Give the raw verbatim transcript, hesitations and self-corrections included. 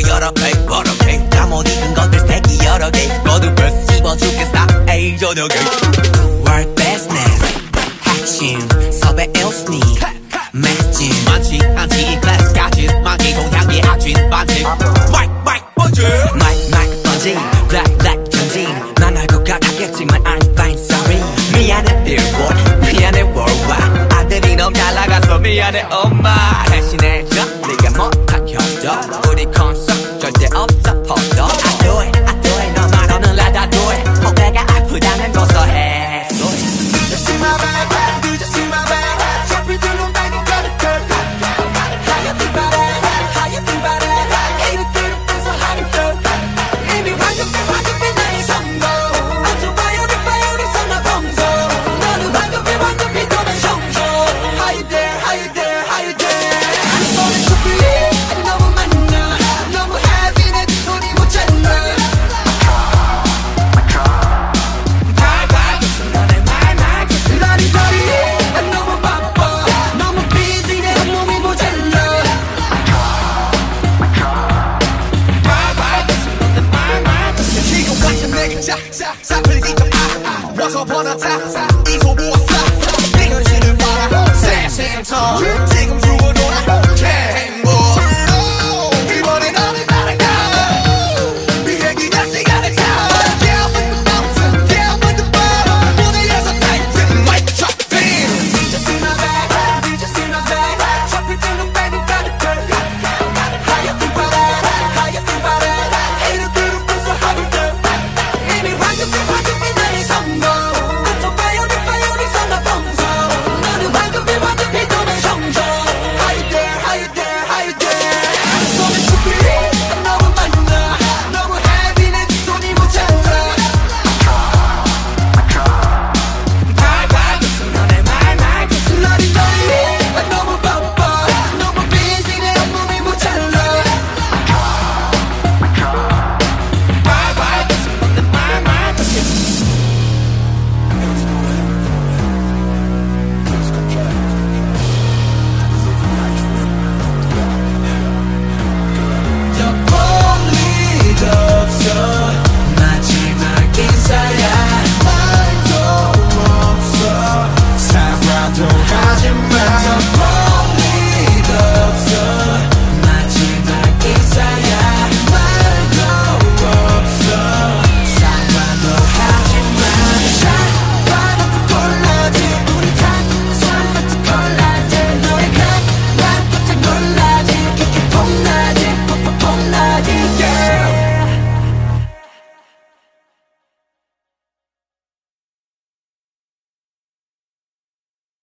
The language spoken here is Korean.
여러 개 여러 개 잠못 익은 것들 스테이크 여러 개 모두 벌써 씹어 죽겠어 에이 저녁에 World business 핵심 섭외 일스니 맥진 많지 않지 이 클래스까지 많기 동향의 악진 반지 마이크 마이크 번지 마이크 마이크 번지 블랙 블랙 전진 난 알 것 같았겠지만 I'm fine sorry 미안해 billboard 미안해 worldwide 아들이 너무 잘 나가서 미안해 엄마 대신해줘 네가 못한 협조 우리 콘서트 절대 없어 포도 I do it I do it 너만 없는 let I do it 후배가 아프다면 고소해 You see my bag, do you see my bag? Jumping through the night and got it dirt. How you think about it? How you think about it? Ain't it good? It's so hot and dirt. 이미 완벽해 완벽해 나의 성공. I'm so violent, violent, so 나 범소. 너는 완벽해 완벽해 너는 성공. How you dare? How you dare? How you dare? I'm so super, 너무 많나? 너무 heavy 내 손이 못 잡나? Once upon a time, 이 소부와 싸 네 현실을 봐라 새 생터 지금 죽어도 나 can't